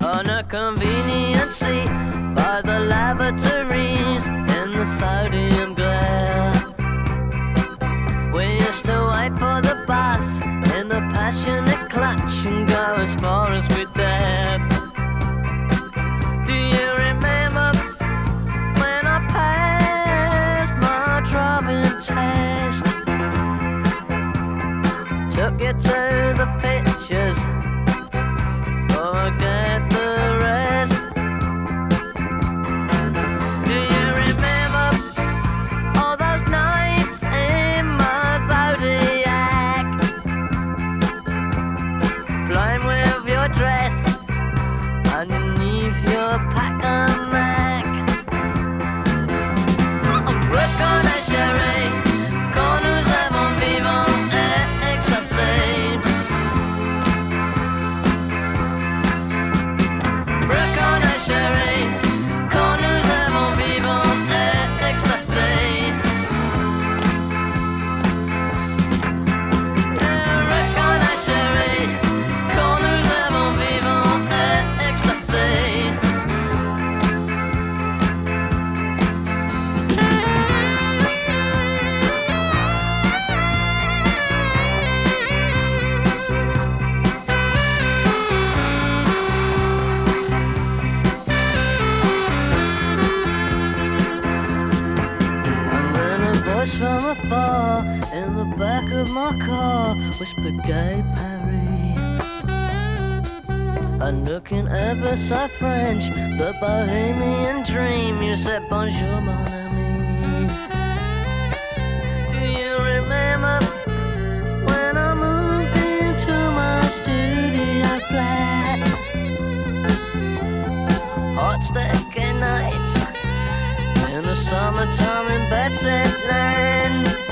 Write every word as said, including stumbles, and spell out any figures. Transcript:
on a convenient seat by the lavatories in the sodium glare. We used to wait for the bus in the passionate clutch and go as far as we dared. Do you remember when I passed my driving test? Took you to the pictures, forget the rest. Do you remember all those nights in my Zodiac, playing with your dress underneath your Pac-A-Mac? Reconnais chérie, quand nous avons vivant et extasié. Reconnais chérie, quand nous avons vivant et extasié. Reconnais chérie, quand nous avons vivant et extasié. And then a voice from afar in the back of my car whispered, "Gay Paris." And looking ever so French, the bohemian dream, you said, "Bonjour, mon ami." Do you remember when I moved into my studio flat? Hot sticky nights in the summertime in Bedsit Land.